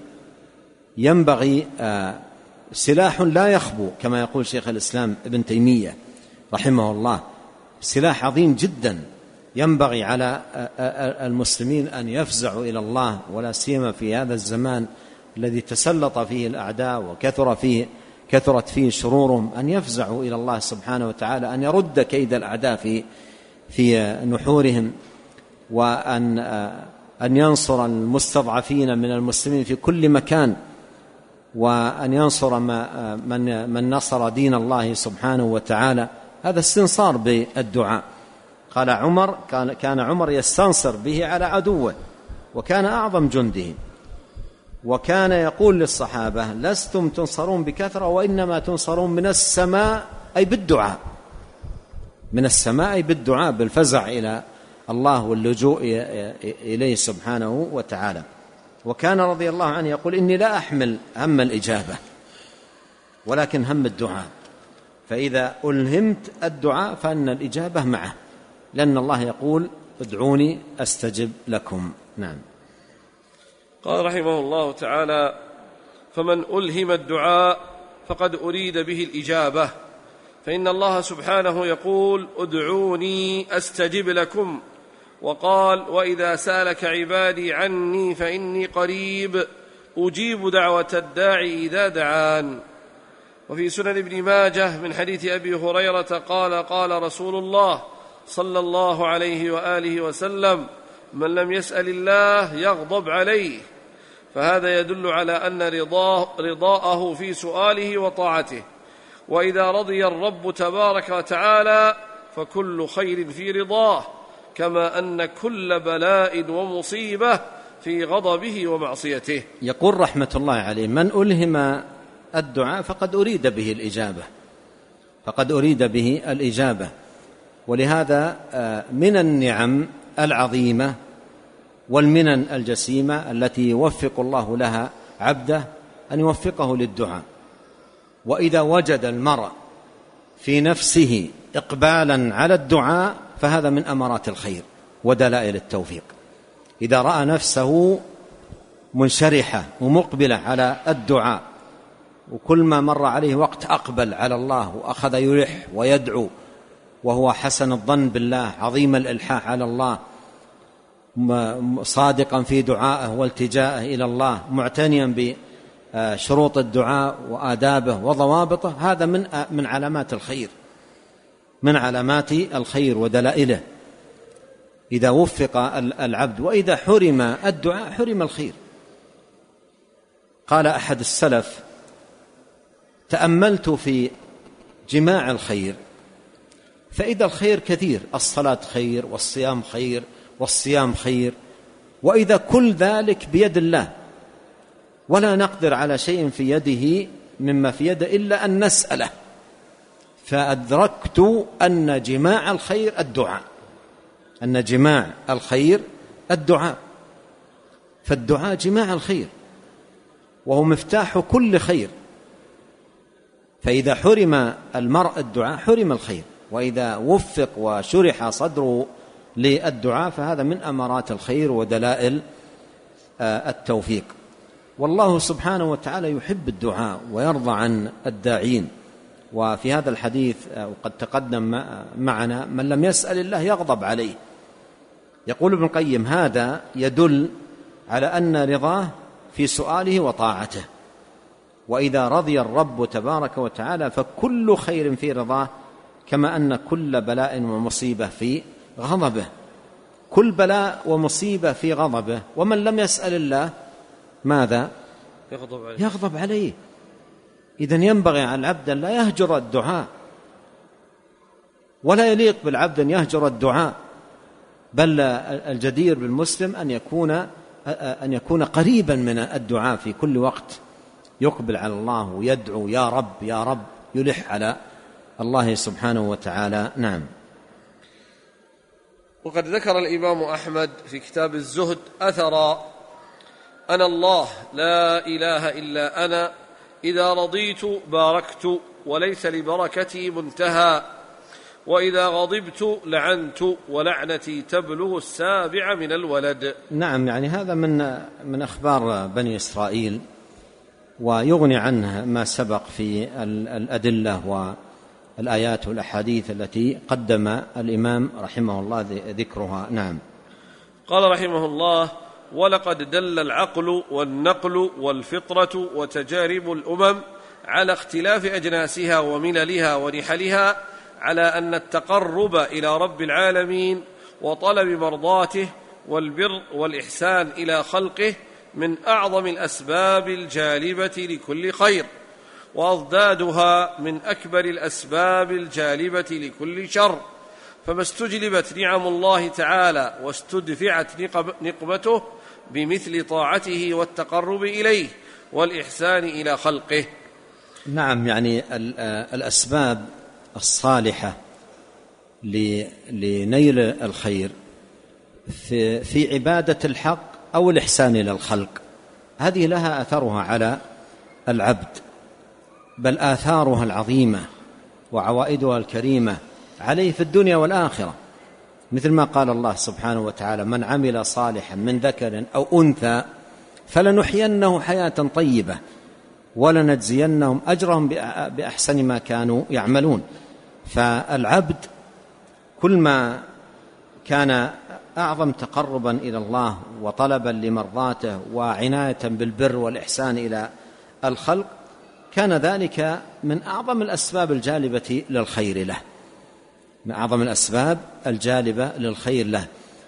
Speaker 2: ينبغي آه سلاح لا يخبو كما يقول شيخ الإسلام ابن تيمية رحمه الله، سلاح عظيم جدا ينبغي على المسلمين أن يفزعوا إلى الله، ولا سيما في هذا الزمان الذي تسلط فيه الأعداء وكثر فيه كثرت فيه شرورهم، أن يفزعوا إلى الله سبحانه وتعالى، أن يرد كيد الأعداء في في نحورهم، وأن أن ينصر المستضعفين من المسلمين في كل مكان، وأن ينصر من من نصر دين الله سبحانه وتعالى. هذا استنصار بالدعاء. قال عمر: كان كان عمر يستنصر به على عدوه وكان أعظم جنده، وكان يقول للصحابة: لستم تنصرون بكثرة وإنما تنصرون من السماء، أي بالدعاء، من السماء أي بالدعاء، بالفزع إلى الله واللجوء إليه سبحانه وتعالى. وكان رضي الله عنه يقول: إني لا أحمل هم الإجابة ولكن هم الدعاء، فإذا ألهمت الدعاء فإن الإجابة معه، لأن الله يقول: ادعوني أستجب لكم. نعم.
Speaker 1: قال رحمه الله تعالى: فمن ألهم الدعاء فقد أريد به الإجابة، فإن الله سبحانه يقول: ادعوني أستجب لكم، وقال: وإذا سألك عبادي عني فإني قريب أجيب دعوة الداعي إذا دعان. وفي سنن ابن ماجه من حديث أبي هريرة قال: قال رسول الله صلى الله عليه وآله وسلم: من لم يسأل الله يغضب عليه. فهذا يدل على أن رضاه رضاءه في سؤاله وطاعته، وإذا رضي الرب تبارك وتعالى فكل خير في رضاه، كما أن كل بلاء ومصيبة في غضبه ومعصيته.
Speaker 2: يقول رحمة الله عليه: من ألهم الدعاء فقد أريد به الإجابة، فقد أريد به الإجابة. ولهذا من النعم العظيمة والمنن الجسيمة التي يوفق الله لها عبده أن يوفقه للدعاء. وإذا وجد المرء في نفسه إقبالا على الدعاء فهذا من أمارات الخير ودلائل التوفيق. إذا رأى نفسه منشرحة ومقبلة على الدعاء، وكل ما مر عليه وقت أقبل على الله وأخذ يلح ويدعو وهو حسن الظن بالله، عظيم الإلحاح على الله، صادقا في دعائه والتجائه إلى الله، معتنيا بشروط الدعاء وآدابه وضوابطه، هذا من من علامات الخير، من علامات الخير ودلائله إذا وفق العبد. وإذا حرم الدعاء حرم الخير. قال أحد السلف: تأملت في جماع الخير فإذا الخير كثير، الصلاة خير والصيام خير والصيام خير، وإذا كل ذلك بيد الله ولا نقدر على شيء في يده مما في يده إلا أن نسأله، فأدركت أن جماع الخير الدعاء، أن جماع الخير الدعاء، فالدعاء جماع الخير وهو مفتاح كل خير. فإذا حرم المرء الدعاء حرم الخير، وإذا وفق وشرح صدره للدعاء فهذا من أمارات الخير ودلائل التوفيق. والله سبحانه وتعالى يحب الدعاء ويرضى عن الداعين. وفي هذا الحديث وقد تقدم معنا من لم يسأل الله يغضب عليه. يقول ابن القيم هذا يدل على أن رضاه في سؤاله وطاعته، وإذا رضي الرب تبارك وتعالى فكل خير في رضاه، كما أن كل بلاء ومصيبة في غضبه. كل بلاء ومصيبة في غضبه، ومن لم يسأل الله ماذا؟
Speaker 1: يغضب عليه,
Speaker 2: يغضب عليه. إذن ينبغي على العبد أن لا يهجر الدعاء، ولا يليق بالعبد أن يهجر الدعاء، بل الجدير بالمسلم أن يكون أن يكون قريبا من الدعاء في كل وقت، يقبل على الله ويدعو يا رب يا رب، يلح على الله سبحانه وتعالى. نعم.
Speaker 1: وقد ذكر الإمام أحمد في كتاب الزهد أثر: أنا الله لا إله إلا أنا، إذا رضيت باركت وليس لبركتي منتهى، وإذا غضبت لعنت ولعنتي تبلغ السابع من الولد.
Speaker 2: نعم، يعني هذا من من أخبار بني إسرائيل، ويغني عنه ما سبق في الأدلة والآيات والأحاديث التي قدم الإمام رحمه الله ذكرها. نعم.
Speaker 1: قال رحمه الله: ولقد دل العقل والنقل والفطرة وتجارب الأمم على اختلاف أجناسها ومللها ونحلها على أن التقرب إلى رب العالمين وطلب مرضاته والبر والإحسان إلى خلقه من أعظم الأسباب الجالبة لكل خير، وأضدادها من أكبر الأسباب الجالبة لكل شر، فما استجلبت نعم الله تعالى واستدفعت نقمته بمثل طاعته والتقرب إليه والإحسان إلى خلقه.
Speaker 2: نعم، يعني الأسباب الصالحة لنيل الخير في, في عبادة الحق أو الإحسان إلى الخلق، هذه لها أثرها على العبد، بل آثارها العظيمة وعوائدها الكريمة عليه في الدنيا والآخرة، مثل ما قال الله سبحانه وتعالى: من عمل صالحا من ذكر أو أنثى فلنحيينه حياة طيبة ولنجزينهم أجرهم بأحسن ما كانوا يعملون. فالعبد كل ما كان أعظم تقربا إلى الله وطلبا لمرضاته وعناية بالبر والإحسان إلى الخلق كان ذلك من أعظم الأسباب الجالبة للخير له، من أعظم الأسباب الجالبة للخير له.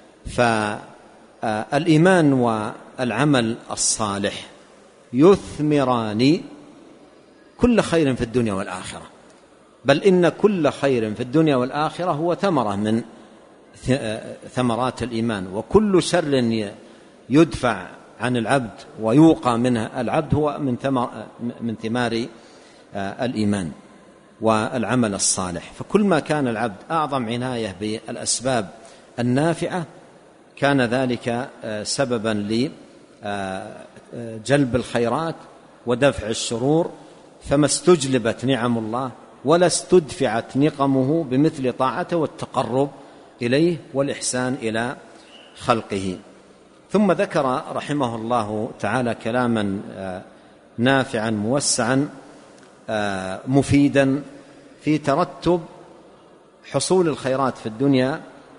Speaker 2: فالإيمان والعمل الصالح يثمران كل خير في الدنيا والآخرة، بل إن كل خير في الدنيا والآخرة هو ثمرة من ثمرات الإيمان، وكل شر يدفع عن العبد ويوقى منها العبد هو من ثمر من ثمار الإيمان والعمل الصالح. فكل ما كان العبد أعظم عناية بالأسباب النافعة كان ذلك سببا لجلب الخيرات ودفع الشرور، فما استجلبت نعم الله ولا استدفعت نقمه بمثل طاعته والتقرب إليه والإحسان إلى خلقه. ثم ذكر رحمه الله تعالى كلاما نافعا موسعا مفيدا في ترتب حصول الخيرات في الدنيا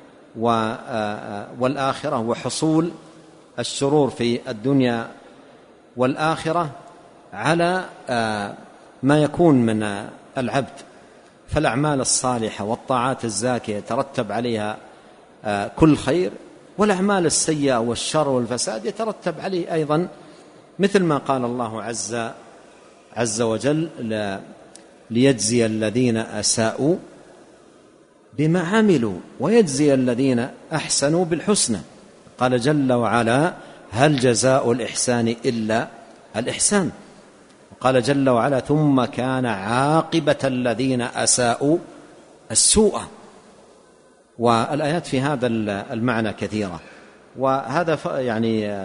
Speaker 2: والآخرة وحصول الشرور في الدنيا والآخرة على ما يكون من العبد. فالأعمال الصالحة والطاعات الزاكية يترتب عليها كل خير، والأعمال السيئة والشر والفساد يترتب عليه أيضا، مثل ما قال الله عز عز وجل: ليجزي الذين أساءوا بما عملوا ويجزي الذين أحسنوا بالحسنى. قال جل وعلا: هل جزاء الإحسان إلا الإحسان. قال جل وعلا: ثم كان عاقبة الذين أساءوا السوء. والآيات في هذا المعنى كثيرة، وهذا يعني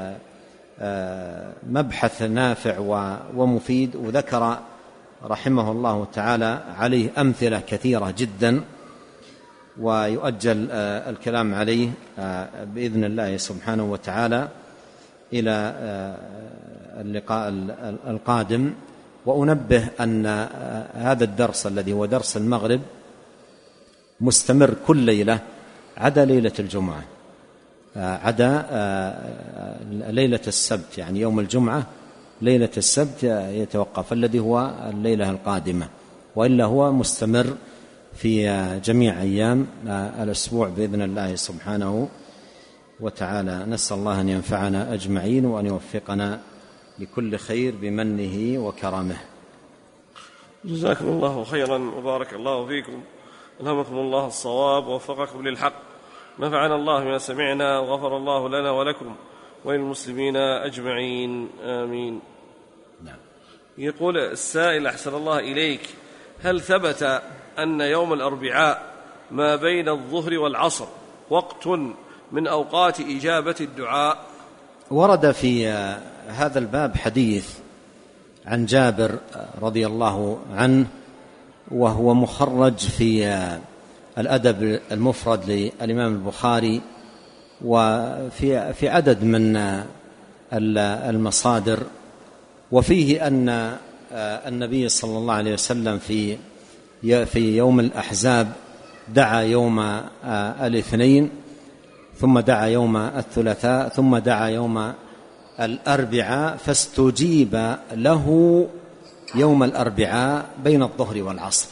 Speaker 2: مبحث نافع ومفيد، وذكر رحمه الله تعالى عليه أمثلة كثيرة جدا ويؤجل الكلام عليه بإذن الله سبحانه وتعالى إلى اللقاء القادم. وأنبه أن هذا الدرس الذي هو درس المغرب مستمر كل ليلة عدا ليلة الجمعة، عدا ليلة السبت، يعني يوم الجمعة ليلة السبت يتوقف الذي هو الليلة القادمة، وإلا هو مستمر في جميع أيام الأسبوع بإذن الله سبحانه وتعالى. نسأل الله أن ينفعنا أجمعين وأن يوفقنا لكل خير بمنه وكرمه.
Speaker 1: جزاكم الله خيرا وبارك الله فيكم، ألهمكم الله الصواب ووفقكم للحق، نفعنا الله بما سمعنا وغفر الله لنا ولكم وللمسلمين أجمعين، آمين.
Speaker 2: نعم.
Speaker 1: يقول السائل أحسن الله إليك: هل ثبت أن يوم الأربعاء ما بين الظهر والعصر وقت من أوقات إجابة الدعاء؟
Speaker 2: ورد في هذا الباب حديث عن جابر رضي الله عنه، وهو مخرج في الأدب المفرد للإمام البخاري وفي في عدد من المصادر، وفيه أن النبي صلى الله عليه وسلم في في يوم الأحزاب دعا يوم الاثنين، ثم دعا يوم الثلاثاء، ثم دعا يوم الأربعاء، فاستجيب له يوم الأربعاء بين الظهر والعصر.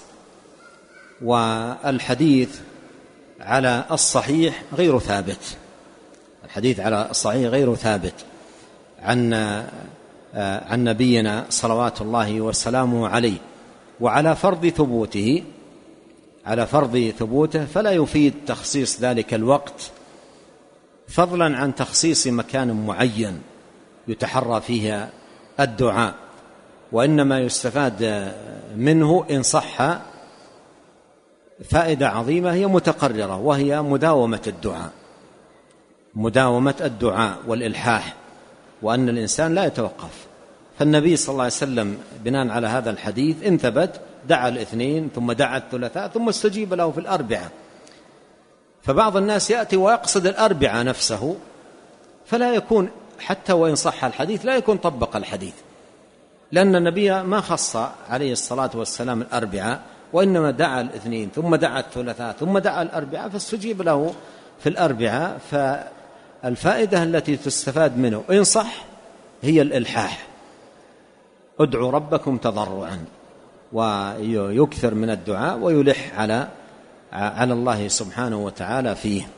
Speaker 2: والحديث على الصحيح غير ثابت، الحديث على الصحيح غير ثابت عن عن نبينا صلوات الله وسلامه عليه. وعلى فرض ثبوته على فرض ثبوته فلا يفيد تخصيص ذلك الوقت، فضلا عن تخصيص مكان معين يتحرى فيه الدعاء، وإنما يستفاد منه إن صح فائدة عظيمة هي متقررة، وهي مداومة الدعاء مداومة الدعاء والإلحاح، وأن الإنسان لا يتوقف. فالنبي صلى الله عليه وسلم بناء على هذا الحديث إن ثبت دعا الاثنين، ثم دعا الثلاثاء، ثم استجيب له في الأربعة. فبعض الناس يأتي ويقصد الأربعة نفسه، فلا يكون حتى وإن صح الحديث لا يكون طبق الحديث، لأن النبي ما خص عليه الصلاة والسلام الأربعة، وإنما دعا الاثنين ثم دعا الثلاثاء ثم دعا الأربعة فاستجيب له في الأربعة. فالفائدة التي تستفاد منه إن صح هي الإلحاح، ادعوا ربكم تضرعا، ويكثر من الدعاء ويلح على على الله سبحانه وتعالى فيه.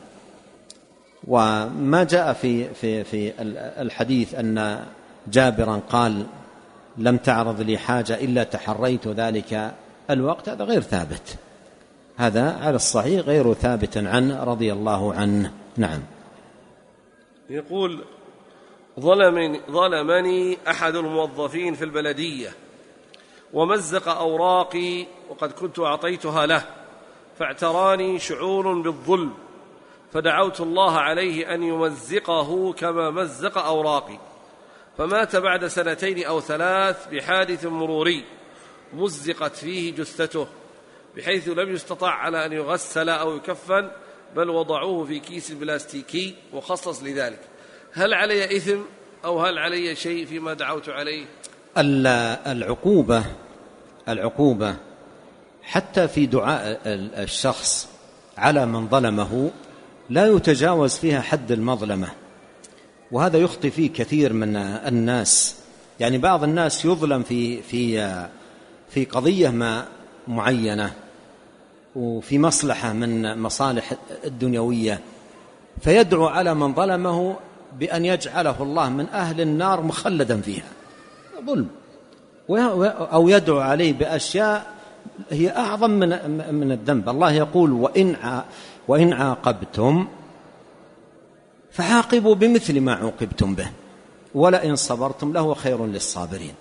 Speaker 2: وما جاء في في في الحديث أن جابرا قال لم تعرض لي حاجة إلا تحريت ذلك الوقت، هذا غير ثابت، هذا على الصحيح غير ثابت عنه رضي الله عنه. نعم.
Speaker 1: يقول: ظلمني, ظلمني أحد الموظفين في البلدية ومزق أوراقي وقد كنت أعطيتها له، فاعتراني شعور بالظلم، فدعوت الله عليه أن يمزقه كما مزق أوراقي، فمات بعد سنتين أو ثلاث بحادث مروري مزقت فيه جثته، بحيث لم يستطع على أن يغسل أو يكفن، بل وضعوه في كيس بلاستيكي مخصص لذلك. هل علي إثم أو هل علي شيء فيما دعوت عليه؟
Speaker 2: العقوبة العقوبة حتى في دعاء الشخص على من ظلمه لا يتجاوز فيها حد المظلمة، وهذا يخطئ فيه كثير من الناس. يعني بعض الناس يظلم في في في قضية ما معينة وفي مصلحة من مصالح الدنيوية، فيدعو على من ظلمه بأن يجعله الله من أهل النار مخلدا فيها، ظلم، أو يدعو عليه بأشياء هي أعظم من من الذنب. الله يقول: وإن وإن عاقبتم فعاقبوا بمثل ما عوقبتم به ولئن صبرتم لهو خير للصابرين.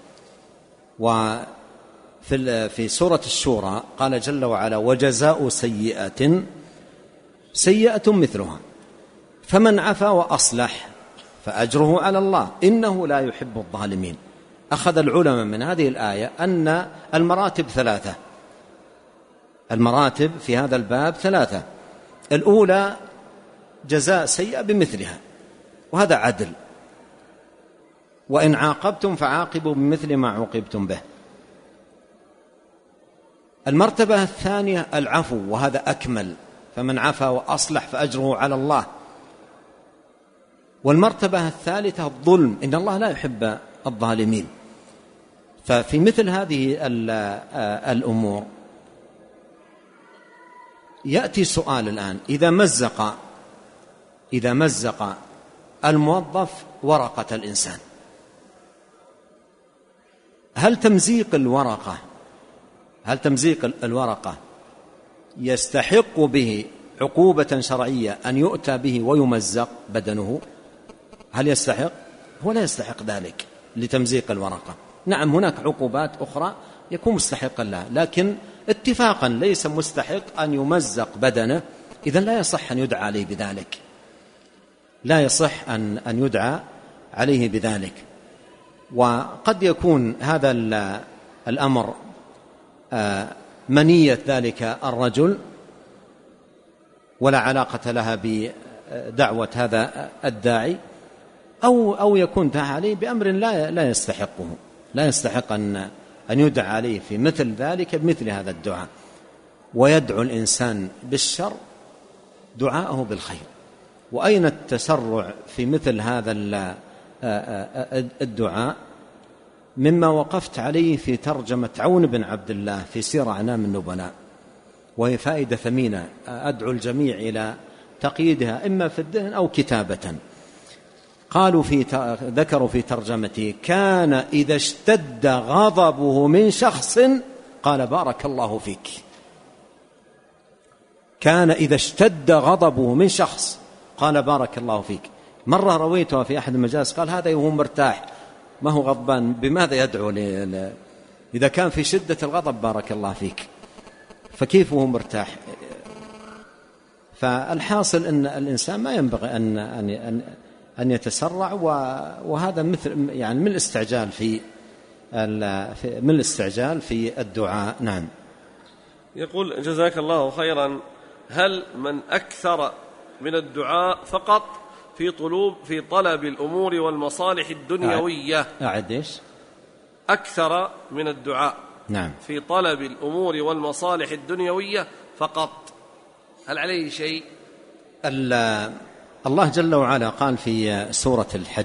Speaker 2: وفي في سورة الشورى قال جل وعلا: وجزاء سيئة سيئة مثلها فمن عفا وأصلح فأجره على الله إنه لا يحب الظالمين. أخذ العلماء من هذه الآية أن المراتب ثلاثة، المراتب في هذا الباب ثلاثة: الأولى جزاء سيئة بمثلها، وهذا عدل، وإن عاقبتم فعاقبوا بمثل ما عوقبتم به. المرتبة الثانية العفو، وهذا أكمل، فمن عفا وأصلح فأجره على الله. والمرتبة الثالثة الظلم، إن الله لا يحب الظالمين. ففي مثل هذه الأمور يأتي سؤال الآن: إذا مزق إذا مزق الموظف ورقة الإنسان، هل تمزيق الورقة هل تمزيق الورقة يستحق به عقوبة شرعية أن يؤتى به ويمزق بدنه؟ هل يستحق؟ هو لا يستحق ذلك لتمزيق الورقة. نعم هناك عقوبات أخرى يكون مستحقا لها، لكن اتفاقا ليس مستحق أن يمزق بدنه، إذن لا يصح أن يدعى عليه بذلك لا يصح أن أن يدعى عليه بذلك. وقد يكون هذا الأمر منية ذلك الرجل ولا علاقة لها بدعوة هذا الداعي، أو أو يكون دعا عليه بأمر لا لا يستحقه لا يستحق أن أن يدعى عليه في مثل ذلك بمثل هذا الدعاء. ويدعو الإنسان بالشر دعاءه بالخير. وأين التسرع في مثل هذا الدعاء؟ مما وقفت عليه في ترجمة عون بن عبد الله في سير أعلام النبلاء، وهي فائدة ثمينة أدعو الجميع إلى تقييدها إما في الذهن أو كتابة. قالوا في ذكروا في ترجمته: كان إذا اشتد غضبه من شخص قال بارك الله فيك. كان إذا اشتد غضبه من شخص قال بارك الله فيك. مرة رويتها في أحد المجالس قال هذا وهو مرتاح ما هو غضبان، بماذا يدعو ل... إذا كان في شدة الغضب بارك الله فيك، فكيف وهو مرتاح؟ فالحاصل أن الإنسان ما ينبغي أن أن أن يتسرع، وهذا مثل يعني من الاستعجال في من الاستعجال في الدعاء. نعم.
Speaker 1: يقول جزاك الله خيرا: هل من أكثر من الدعاء فقط في طلب في طلب الأمور والمصالح الدنيوية
Speaker 2: أعد إيش؟
Speaker 1: أكثر من الدعاء
Speaker 2: نعم
Speaker 1: في طلب الأمور والمصالح الدنيوية فقط، هل عليه شيء؟
Speaker 2: الله جل وعلا قال في سورة الحج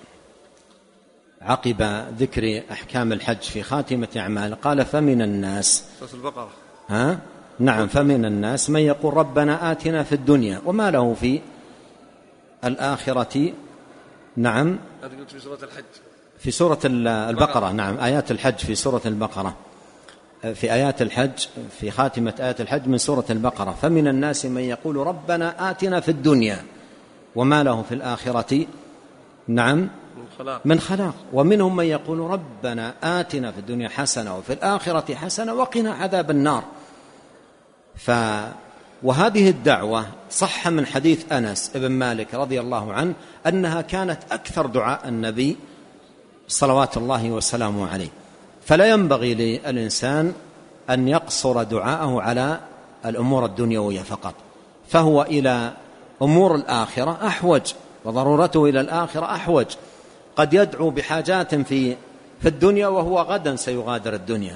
Speaker 2: عقب ذكر أحكام الحج في خاتمة أعمال قال: فمن الناس،
Speaker 1: سورة البقرة.
Speaker 2: ها؟ نعم. فمن الناس من يقول ربنا آتنا في الدنيا وما له في الآخرة. نعم.
Speaker 1: في سورة الحج
Speaker 2: في سورة البقرة. نعم آيات الحج في سورة البقرة، في آيات الحج في خاتمة آيات الحج من سورة البقرة: فمن الناس من يقول ربنا آتنا في الدنيا وما له في الآخرة نعم
Speaker 1: من خلاق,
Speaker 2: من خلاق ومنهم من يقول ربنا آتنا في الدنيا حسنة وفي الآخرة حسنة وقنا عذاب النار. ف وهذه الدعوة صح من حديث أنس بن مالك رضي الله عنه أنها كانت أكثر دعاء النبي صلوات الله وسلامه عليه. فلا ينبغي للإنسان أن يقصر دعاءه على الأمور الدنيوية فقط، فهو إلى أمور الآخرة أحوج، وضرورته إلى الآخرة أحوج. قد يدعو بحاجات في في الدنيا وهو غدا سيغادر الدنيا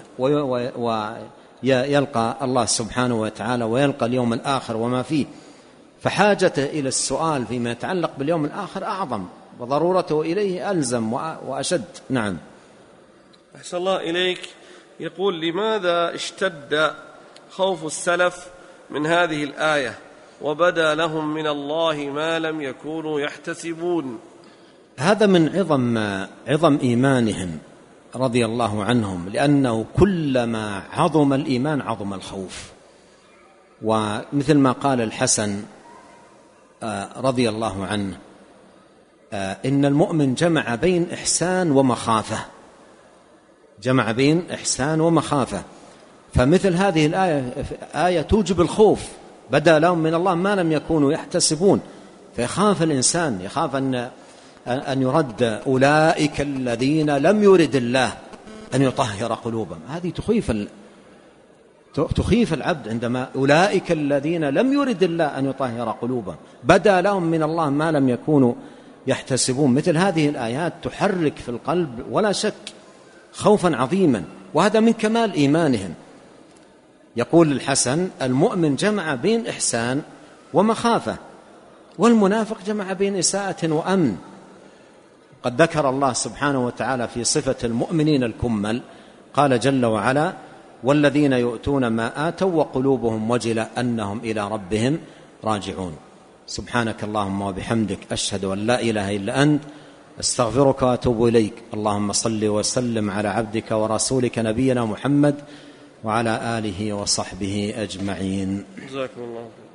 Speaker 2: ويلقى الله سبحانه وتعالى ويلقى اليوم الآخر وما فيه، فحاجته إلى السؤال فيما يتعلق باليوم الآخر أعظم، وضرورته إليه ألزم وأشد. نعم.
Speaker 1: أحسن الله إليك. يقول: لماذا اشتد خوف السلف من هذه الآية وبدا لهم من الله ما لم يكونوا يحتسبون؟
Speaker 2: هذا من عظم عظم إيمانهم رضي الله عنهم، لأنه كلما عظم الإيمان عظم الخوف. ومثل ما قال الحسن رضي الله عنه: إن المؤمن جمع بين إحسان ومخافة جمع بين إحسان ومخافة. فمثل هذه الآية آية توجب الخوف، بدا لهم من الله ما لم يكونوا يحتسبون، فيخاف الإنسان، يخاف أن أن يرد أولئك الذين لم يرد الله أن يطهر قلوبهم. هذه تخيف تخيف العبد عندما أولئك الذين لم يرد الله أن يطهر قلوبهم بدا لهم من الله ما لم يكونوا يحتسبون. مثل هذه الآيات تحرك في القلب ولا شك خوفا عظيما، وهذا من كمال إيمانهم. يقول الحسن: المؤمن جمع بين إحسان ومخافة، والمنافق جمع بين إساءة وأمن. قد ذكر الله سبحانه وتعالى في صفة المؤمنين الكمل، قال جل وعلا: والذين يؤتون ما آتوا وقلوبهم وجلة أنهم إلى ربهم راجعون. سبحانك اللهم وبحمدك، أشهد أن لا إله إلا أنت، أستغفرك وأتوب إليك. اللهم صل وسلم على عبدك ورسولك نبينا محمد وعلى آله وصحبه أجمعين.
Speaker 1: جزاكم الله.